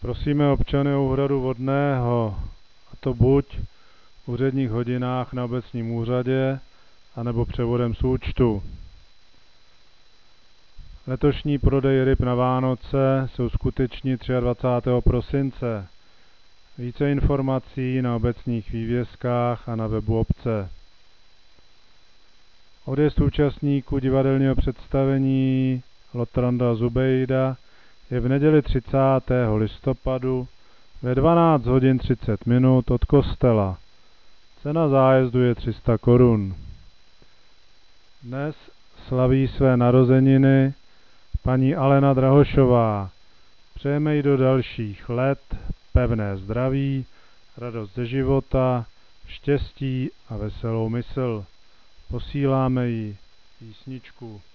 Prosíme občany o úhradu vodného, a to buď v úředních hodinách na obecním úřadě, anebo převodem z účtu. Letošní prodej ryb na Vánoce se uskuteční 23. prosince. Více informací na obecních vývězkách a na webu obce. Odjezd účastníků divadelního představení Lotranda Zubejda je v neděli 30. listopadu ve 12 hodin 30 minut od kostela. Cena zájezdu je 300 korun. Dnes slaví své narozeniny paní Alena Drahošová. Přejeme jí do dalších let pevné zdraví, radost ze života, štěstí a veselou mysl. Posíláme jí písničku.